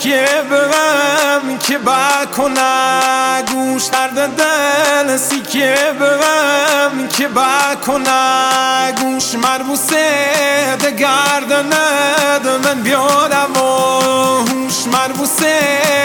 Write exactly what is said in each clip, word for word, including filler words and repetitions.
سکه بغم که با کنه گوش درد دل سکه بغم که با کنه گوش مربوسه دگردند من بیادم و هوش مربوسه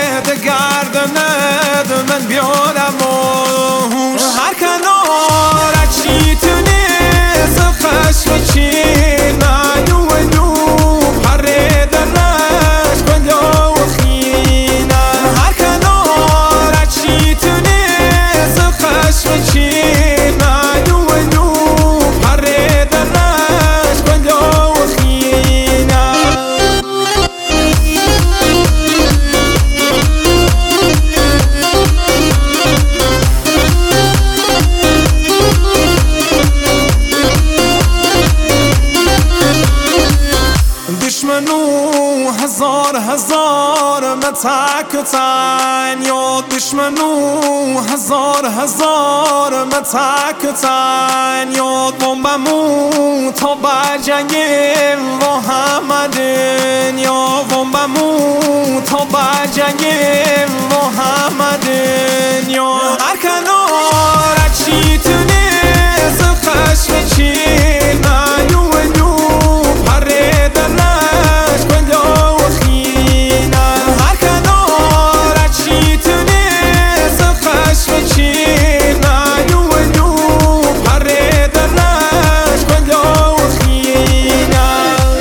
دگردند من بیادم و هوش هر کنار چی تونه سخش و چی نایو نو پره درنش بلا و خینه هر کنار چی تونه سخش و چی نایو نو پره درنش بلا و خینه دشمنو هزار هزار متاکتن یا دشمنو هزار هزار متاکتن یا بمبمو تا برجنگ محمدن یا بمبمو تا برجنگ محمدن یا هر کنار چی تونه سخش و چی نایو نو پره درنش بلا و خینه هر کنار چی تونه سخش و چی نایو نو پره درنش بلا و خینه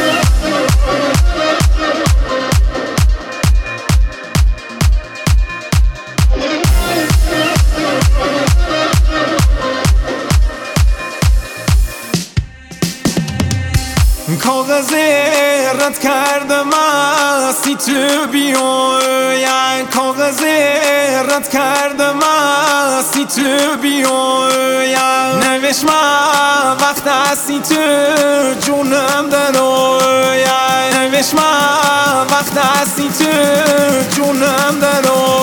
کاغذ رد کردم سی تو بیاین کاغذ رد کردم سی تو بیاین نوشت من وقت هستی تو جونم دروین نوشت من وقت هستی تو جونم دروین